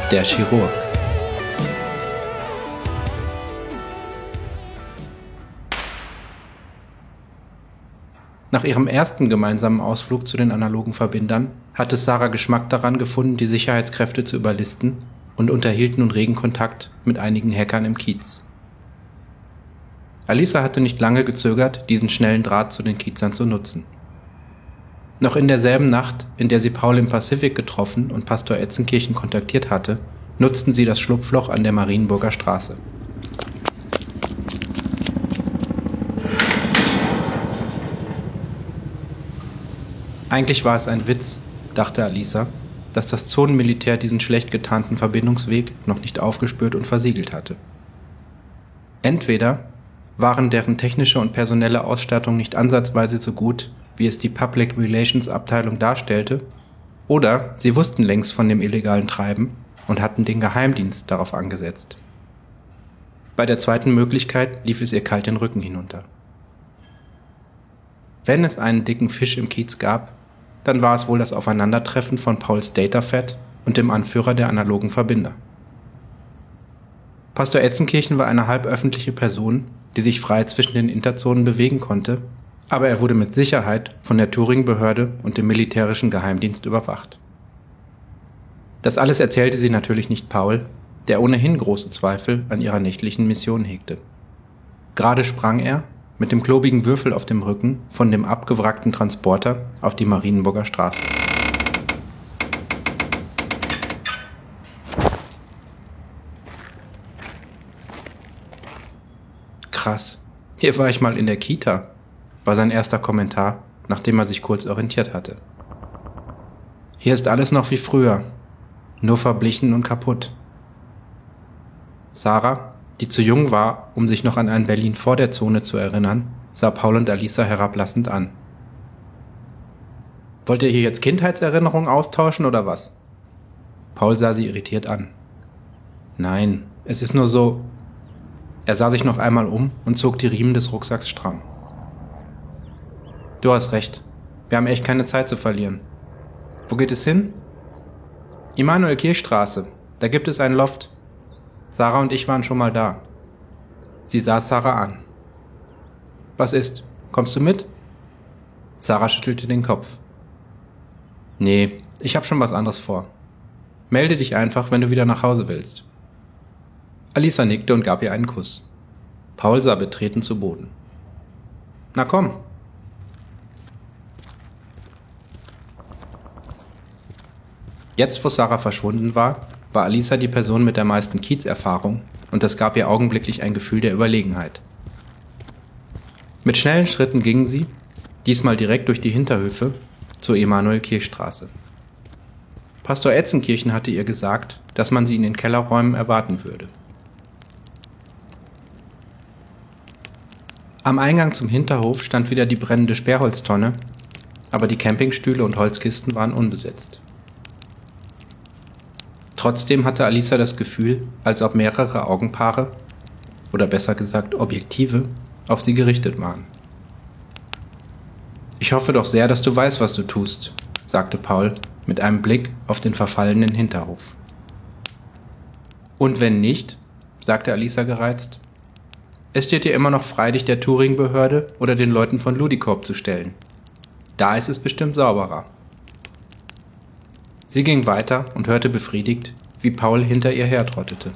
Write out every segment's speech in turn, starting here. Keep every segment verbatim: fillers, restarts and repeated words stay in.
Der Chirurg. Nach ihrem ersten gemeinsamen Ausflug zu den analogen Verbindern hatte Sarah Geschmack daran gefunden, die Sicherheitskräfte zu überlisten und unterhielt nun regen Kontakt mit einigen Hackern im Kiez. Alisa hatte nicht lange gezögert, diesen schnellen Draht zu den Kiezern zu nutzen. Noch in derselben Nacht, in der sie Paul im Pacific getroffen und Pastor Etzenkirchen kontaktiert hatte, nutzten sie das Schlupfloch an der Marienburger Straße. Eigentlich war es ein Witz, dachte Alisa, dass das Zonenmilitär diesen schlecht getarnten Verbindungsweg noch nicht aufgespürt und versiegelt hatte. Entweder waren deren technische und personelle Ausstattung nicht ansatzweise so gut, wie es die Public Relations Abteilung darstellte, oder sie wussten längst von dem illegalen Treiben und hatten den Geheimdienst darauf angesetzt. Bei der zweiten Möglichkeit lief es ihr kalt den Rücken hinunter. Wenn es einen dicken Fisch im Kiez gab, dann war es wohl das Aufeinandertreffen von Pauls Datafed und dem Anführer der analogen Verbinder. Pastor Etzenkirchen war eine halböffentliche Person, die sich frei zwischen den Interzonen bewegen konnte, aber er wurde mit Sicherheit von der Turing-Behörde und dem militärischen Geheimdienst überwacht. Das alles erzählte sie natürlich nicht Paul, der ohnehin große Zweifel an ihrer nächtlichen Mission hegte. Gerade sprang er, mit dem klobigen Würfel auf dem Rücken, von dem abgewrackten Transporter auf die Marienburger Straße. Krass, hier war ich mal in der Kita, war sein erster Kommentar, nachdem er sich kurz orientiert hatte. Hier ist alles noch wie früher, nur verblichen und kaputt. Sarah, die zu jung war, um sich noch an ein Berlin vor der Zone zu erinnern, sah Paul und Alisa herablassend an. Wollt ihr hier jetzt Kindheitserinnerungen austauschen oder was? Paul sah sie irritiert an. Nein, es ist nur so... Er sah sich noch einmal um und zog die Riemen des Rucksacks stramm. Du hast recht, wir haben echt keine Zeit zu verlieren. Wo geht es hin? Immanuel-Kirchstraße, da gibt es ein Loft. Sarah und ich waren schon mal da. Sie sah Sarah an. Was ist? Kommst du mit? Sarah schüttelte den Kopf. Nee, ich hab schon was anderes vor. Melde dich einfach, wenn du wieder nach Hause willst. Alisa nickte und gab ihr einen Kuss. Paul sah betreten zu Boden. Na komm. Jetzt, wo Sarah verschwunden war, war Alisa die Person mit der meisten Kiezerfahrung und das gab ihr augenblicklich ein Gefühl der Überlegenheit. Mit schnellen Schritten ging sie, diesmal direkt durch die Hinterhöfe, zur Emanuel-Kirchstraße. Pastor Etzenkirchen hatte ihr gesagt, dass man sie in den Kellerräumen erwarten würde. Am Eingang zum Hinterhof stand wieder die brennende Sperrholztonne, aber die Campingstühle und Holzkisten waren unbesetzt. Trotzdem hatte Alisa das Gefühl, als ob mehrere Augenpaare, oder besser gesagt Objektive, auf sie gerichtet waren. Ich hoffe doch sehr, dass du weißt, was du tust, sagte Paul mit einem Blick auf den verfallenen Hinterhof. Und wenn nicht, sagte Alisa gereizt, es steht dir immer noch frei, dich der Turing-Behörde oder den Leuten von Ludicorp zu stellen. Da ist es bestimmt sauberer. Sie ging weiter und hörte befriedigt, wie Paul hinter ihr hertrottete.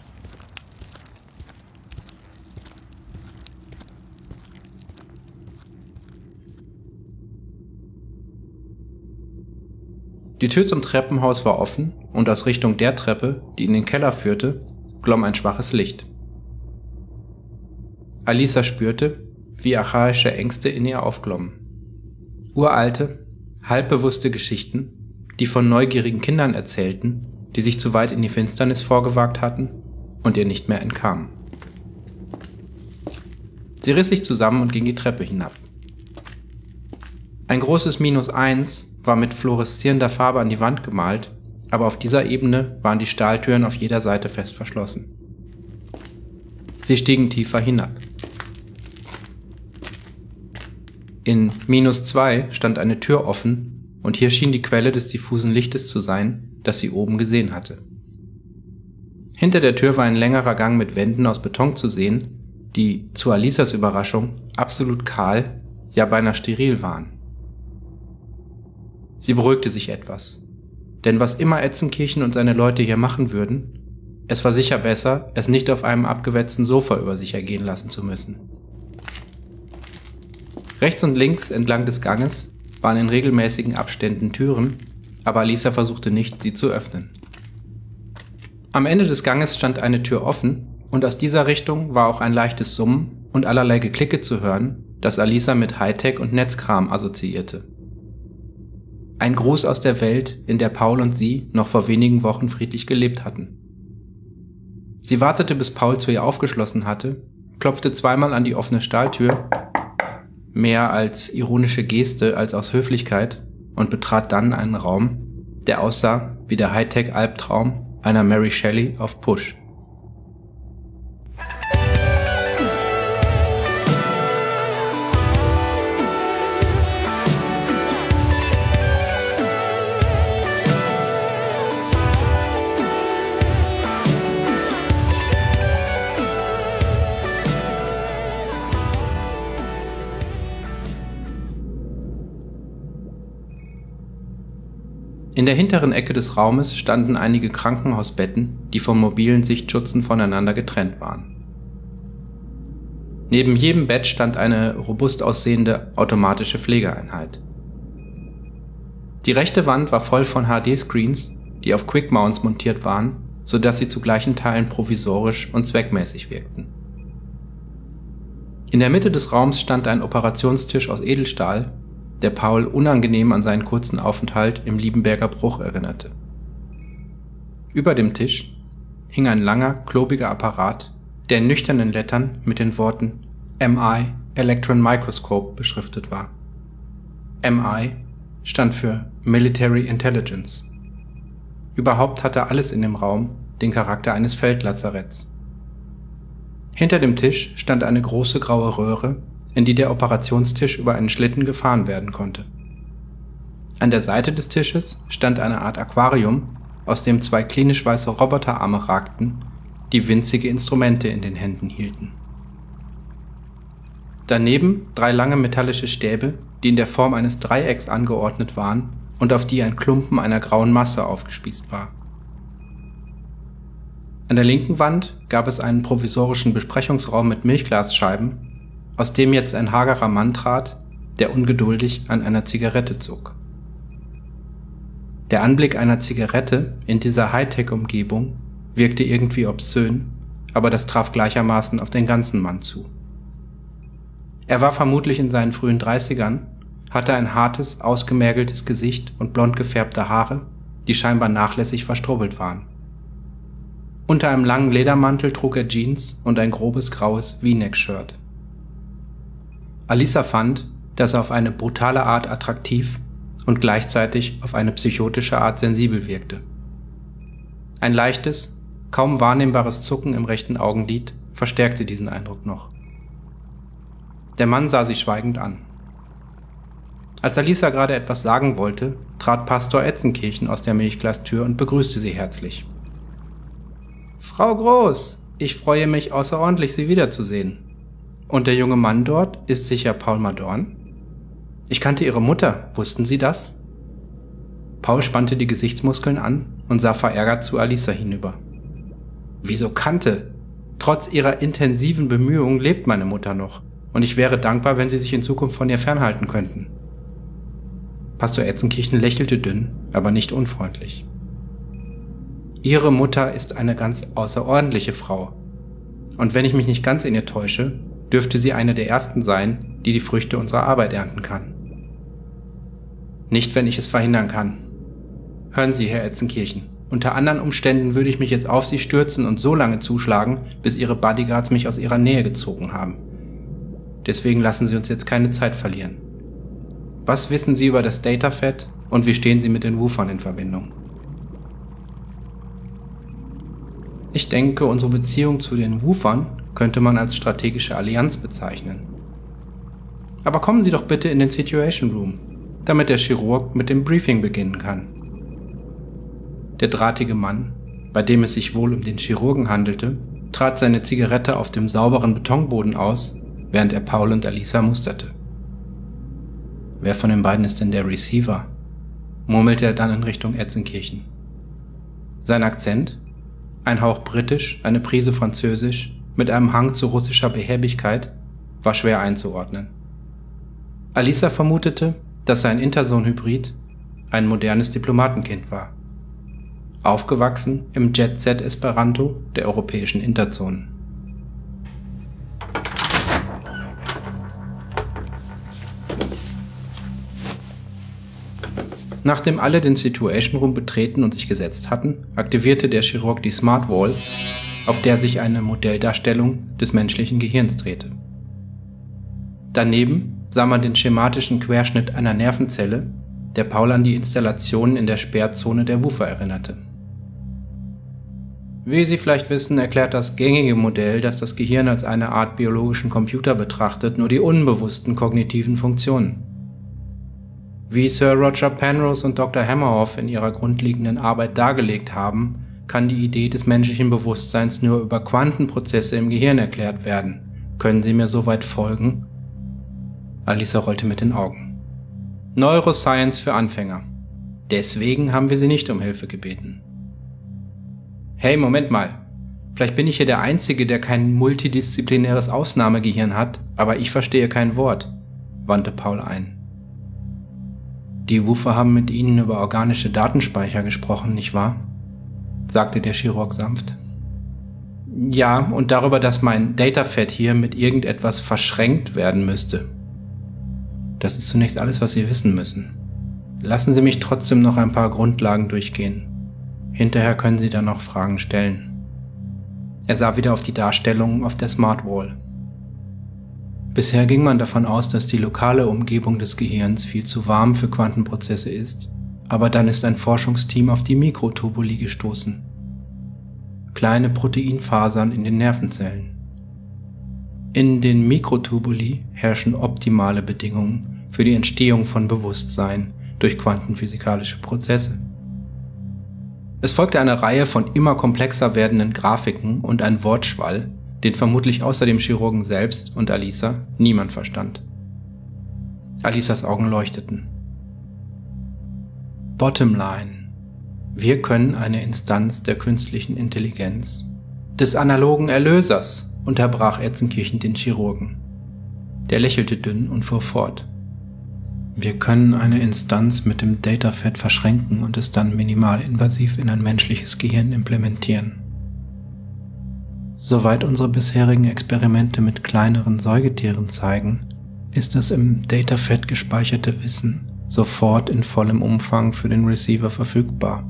Die Tür zum Treppenhaus war offen und aus Richtung der Treppe, die in den Keller führte, glomm ein schwaches Licht. Alisa spürte, wie archaische Ängste in ihr aufglommen. Uralte, halbbewusste Geschichten, die von neugierigen Kindern erzählten, die sich zu weit in die Finsternis vorgewagt hatten und ihr nicht mehr entkamen. Sie riss sich zusammen und ging die Treppe hinab. Ein großes Minus eins war mit fluoreszierender Farbe an die Wand gemalt, aber auf dieser Ebene waren die Stahltüren auf jeder Seite fest verschlossen. Sie stiegen tiefer hinab. In Minus zwei stand eine Tür offen und hier schien die Quelle des diffusen Lichtes zu sein, das sie oben gesehen hatte. Hinter der Tür war ein längerer Gang mit Wänden aus Beton zu sehen, die, zu Alisas Überraschung, absolut kahl, ja beinahe steril waren. Sie beruhigte sich etwas, denn was immer Etzenkirchen und seine Leute hier machen würden, es war sicher besser, es nicht auf einem abgewetzten Sofa über sich ergehen lassen zu müssen. Rechts und links entlang des Ganges waren in regelmäßigen Abständen Türen, aber Alisa versuchte nicht, sie zu öffnen. Am Ende des Ganges stand eine Tür offen und aus dieser Richtung war auch ein leichtes Summen und allerlei Geklicke zu hören, das Alisa mit Hightech und Netzkram assoziierte. Ein Gruß aus der Welt, in der Paul und sie noch vor wenigen Wochen friedlich gelebt hatten. Sie wartete, bis Paul zu ihr aufgeschlossen hatte, klopfte zweimal an die offene Stahltür, mehr als ironische Geste als aus Höflichkeit, und betrat dann einen Raum, der aussah wie der Hightech-Albtraum einer Mary Shelley auf Push. In der hinteren Ecke des Raumes standen einige Krankenhausbetten, die von mobilen Sichtschutzen voneinander getrennt waren. Neben jedem Bett stand eine robust aussehende automatische Pflegeeinheit. Die rechte Wand war voll von H D-Screens, die auf Quick-Mounts montiert waren, sodass sie zu gleichen Teilen provisorisch und zweckmäßig wirkten. In der Mitte des Raums stand ein Operationstisch aus Edelstahl, der Paul unangenehm an seinen kurzen Aufenthalt im Liebenberger Bruch erinnerte. Über dem Tisch hing ein langer, klobiger Apparat, der in nüchternen Lettern mit den Worten M I Electron Microscope beschriftet war. M I stand für Military Intelligence. Überhaupt hatte alles in dem Raum den Charakter eines Feldlazaretts. Hinter dem Tisch stand eine große graue Röhre, in die der Operationstisch über einen Schlitten gefahren werden konnte. An der Seite des Tisches stand eine Art Aquarium, aus dem zwei klinisch weiße Roboterarme ragten, die winzige Instrumente in den Händen hielten. Daneben drei lange metallische Stäbe, die in der Form eines Dreiecks angeordnet waren und auf die ein Klumpen einer grauen Masse aufgespießt war. An der linken Wand gab es einen provisorischen Besprechungsraum mit Milchglasscheiben, aus dem jetzt ein hagerer Mann trat, der ungeduldig an einer Zigarette zog. Der Anblick einer Zigarette in dieser Hightech-Umgebung wirkte irgendwie obszön, aber das traf gleichermaßen auf den ganzen Mann zu. Er war vermutlich in seinen frühen Dreißigern, hatte ein hartes, ausgemergeltes Gesicht und blond gefärbte Haare, die scheinbar nachlässig verstrubbelt waren. Unter einem langen Ledermantel trug er Jeans und ein grobes graues V-Neck-Shirt. Alisa fand, dass er auf eine brutale Art attraktiv und gleichzeitig auf eine psychotische Art sensibel wirkte. Ein leichtes, kaum wahrnehmbares Zucken im rechten Augenlid verstärkte diesen Eindruck noch. Der Mann sah sie schweigend an. Als Alisa gerade etwas sagen wollte, trat Pastor Etzenkirchen aus der Milchglastür und begrüßte sie herzlich. »Frau Groß, ich freue mich außerordentlich, Sie wiederzusehen. Und der junge Mann dort ist sicher Paul Madorn? Ich kannte Ihre Mutter, wussten Sie das?« Paul spannte die Gesichtsmuskeln an und sah verärgert zu Alisa hinüber. »Wieso kannte? Trotz ihrer intensiven Bemühungen lebt meine Mutter noch und ich wäre dankbar, wenn Sie sich in Zukunft von ihr fernhalten könnten.« Pastor Etzenkirchen lächelte dünn, aber nicht unfreundlich. »Ihre Mutter ist eine ganz außerordentliche Frau. Und wenn ich mich nicht ganz in ihr täusche, dürfte sie eine der ersten sein, die die Früchte unserer Arbeit ernten kann. Nicht, wenn ich es verhindern kann. Hören Sie, Herr Etzenkirchen, unter anderen Umständen würde ich mich jetzt auf Sie stürzen und so lange zuschlagen, bis Ihre Bodyguards mich aus ihrer Nähe gezogen haben. Deswegen lassen Sie uns jetzt keine Zeit verlieren. Was wissen Sie über das Datafed und wie stehen Sie mit den Woofern in Verbindung?« Ich denke, unsere Beziehung zu den Woofern könnte man als strategische Allianz bezeichnen. Aber kommen Sie doch bitte in den Situation Room, damit der Chirurg mit dem Briefing beginnen kann. Der drahtige Mann bei dem es sich wohl um den Chirurgen handelte, trat seine Zigarette auf dem sauberen Betonboden aus, während er Paul und Alisa musterte. Wer von den beiden ist denn der Receiver? Murmelte er dann in Richtung Etzenkirchen. Sein Akzent, ein Hauch britisch, eine Prise französisch, mit einem Hang zu russischer Behäbigkeit, war schwer einzuordnen. Alisa vermutete, dass sein Interson-Hybrid ein modernes Diplomatenkind war, aufgewachsen im Jet-Set-Esperanto der europäischen Interzonen. Nachdem alle den Situation Room betreten und sich gesetzt hatten, aktivierte der Chirurg die Smart Wall, auf der sich eine Modelldarstellung des menschlichen Gehirns drehte. Daneben sah man den schematischen Querschnitt einer Nervenzelle, der Paul an die Installationen in der Sperrzone der Woofer erinnerte. Wie Sie vielleicht wissen, erklärt das gängige Modell, dass das Gehirn als eine Art biologischen Computer betrachtet, nur die unbewussten kognitiven Funktionen. Wie Sir Roger Penrose und Doktor Hamerhoff in ihrer grundlegenden Arbeit dargelegt haben, kann die Idee des menschlichen Bewusstseins nur über Quantenprozesse im Gehirn erklärt werden. Können Sie mir soweit folgen? Alisa rollte mit den Augen. Neuroscience für Anfänger. Deswegen haben wir Sie nicht um Hilfe gebeten. Hey, Moment mal. Vielleicht bin ich hier der Einzige, der kein multidisziplinäres Ausnahmegehirn hat, aber ich verstehe kein Wort, wandte Paul ein. Die Woofer haben mit Ihnen über organische Datenspeicher gesprochen, nicht wahr? Sagte der Chirurg sanft. Ja, und darüber, dass mein Datafed hier mit irgendetwas verschränkt werden müsste. Das ist zunächst alles, was Sie wissen müssen. Lassen Sie mich trotzdem noch ein paar Grundlagen durchgehen. Hinterher können Sie dann noch Fragen stellen. Er sah wieder auf die Darstellungen auf der Smart Wall. Bisher ging man davon aus, dass die lokale Umgebung des Gehirns viel zu warm für Quantenprozesse ist, aber dann ist ein Forschungsteam auf die Mikrotubuli gestoßen. Kleine Proteinfasern in den Nervenzellen. In den Mikrotubuli herrschen optimale Bedingungen für die Entstehung von Bewusstsein durch quantenphysikalische Prozesse. Es folgte eine Reihe von immer komplexer werdenden Grafiken und ein Wortschwall, den vermutlich außer dem Chirurgen selbst und Alisa niemand verstand. Alisas Augen leuchteten. Bottomline. Wir können eine Instanz der künstlichen Intelligenz, des analogen Erlösers, unterbrach Etzenkirchen den Chirurgen. Der lächelte dünn und fuhr fort. Wir können eine Instanz mit dem Datafed verschränken und es dann minimalinvasiv in ein menschliches Gehirn implementieren. Soweit unsere bisherigen Experimente mit kleineren Säugetieren zeigen, ist das im Datafed gespeicherte Wissen sofort in vollem Umfang für den Receiver verfügbar.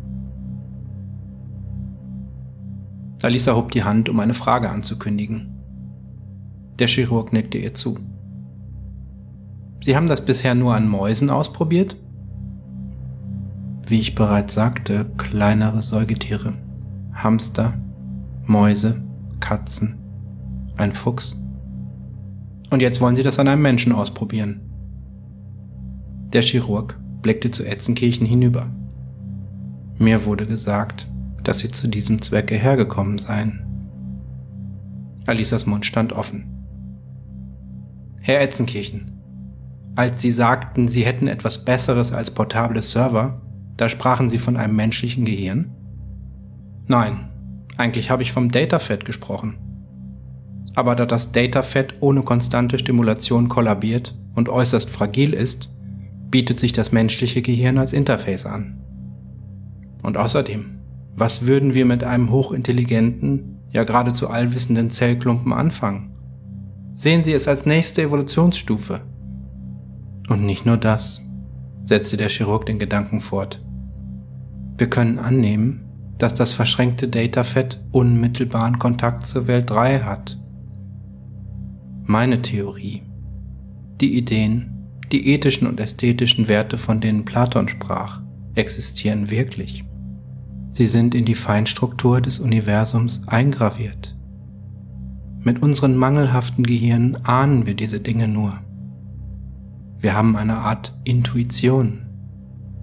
Alisa hob die Hand, um eine Frage anzukündigen. Der Chirurg nickte ihr zu. Sie haben das bisher nur an Mäusen ausprobiert? Wie ich bereits sagte, kleinere Säugetiere, Hamster, Mäuse, Katzen, ein Fuchs. Und jetzt wollen Sie das an einem Menschen ausprobieren. Der Chirurg blickte zu Etzenkirchen hinüber. Mir wurde gesagt, dass Sie zu diesem Zwecke hergekommen seien. Alisas Mund stand offen. Herr Etzenkirchen, als Sie sagten, Sie hätten etwas Besseres als portable Server, da sprachen Sie von einem menschlichen Gehirn? Nein. Eigentlich habe ich vom Datafed gesprochen. Aber da das Datafed ohne konstante Stimulation kollabiert und äußerst fragil ist, bietet sich das menschliche Gehirn als Interface an. Und außerdem, was würden wir mit einem hochintelligenten, ja geradezu allwissenden Zellklumpen anfangen? Sehen Sie es als nächste Evolutionsstufe. Und nicht nur das, setzte der Chirurg den Gedanken fort. Wir können annehmen, dass das verschränkte Datafed unmittelbaren Kontakt zur Welt drei hat. Meine Theorie, die Ideen, die ethischen und ästhetischen Werte, von denen Platon sprach, existieren wirklich. Sie sind in die Feinstruktur des Universums eingraviert. Mit unseren mangelhaften Gehirnen ahnen wir diese Dinge nur. Wir haben eine Art Intuition.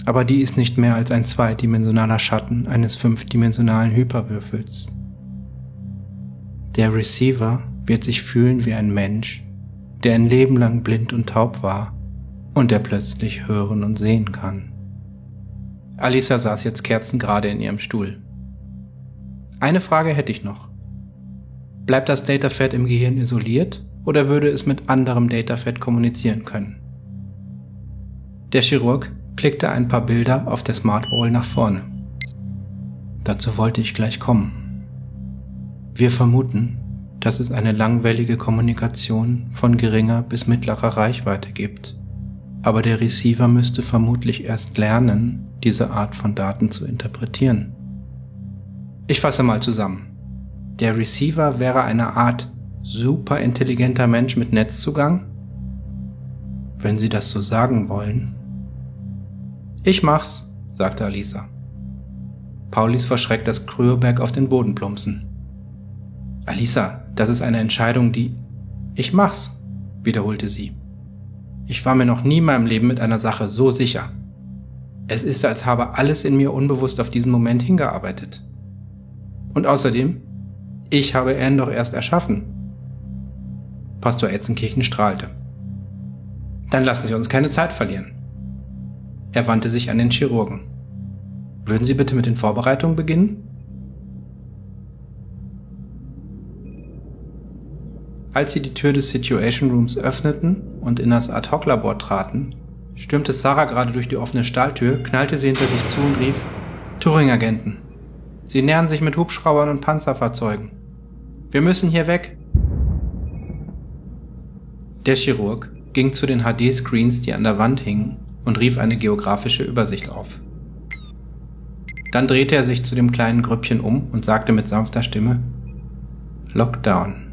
aber die ist nicht mehr als ein zweidimensionaler Schatten eines fünfdimensionalen Hyperwürfels. Der Receiver wird sich fühlen wie ein Mensch, der ein Leben lang blind und taub war und der plötzlich hören und sehen kann. Alisa saß jetzt kerzengerade in ihrem Stuhl. Eine Frage hätte ich noch. Bleibt das Datafed im Gehirn isoliert oder würde es mit anderem Datafed kommunizieren können? Der Chirurg klickte ein paar Bilder auf der Smartwall nach vorne. Dazu wollte ich gleich kommen. Wir vermuten, dass es eine langwellige Kommunikation von geringer bis mittlerer Reichweite gibt, aber der Receiver müsste vermutlich erst lernen, diese Art von Daten zu interpretieren. Ich fasse mal zusammen. Der Receiver wäre eine Art superintelligenter Mensch mit Netzzugang? Wenn Sie das so sagen wollen. Ich mach's, sagte Alisa. Paul ließ verschreckt das Kryoberg auf den Boden plumpsen. Alisa, das ist eine Entscheidung, die... Ich mach's, wiederholte sie. Ich war mir noch nie in meinem Leben mit einer Sache so sicher. Es ist, als habe alles in mir unbewusst auf diesen Moment hingearbeitet. Und außerdem, ich habe ihn doch erst erschaffen. Pastor Etzenkirchen strahlte. Dann lassen Sie uns keine Zeit verlieren. Er wandte sich an den Chirurgen. Würden Sie bitte mit den Vorbereitungen beginnen? Als sie die Tür des Situation Rooms öffneten und in das Ad-Hoc-Labor traten, stürmte Sarah gerade durch die offene Stahltür, knallte sie hinter sich zu und rief: Turing-Agenten. Sie nähern sich mit Hubschraubern und Panzerfahrzeugen. Wir müssen hier weg. Der Chirurg ging zu den H D-Screens, die an der Wand hingen, und rief eine geografische Übersicht auf. Dann drehte er sich zu dem kleinen Grüppchen um und sagte mit sanfter Stimme: Lockdown.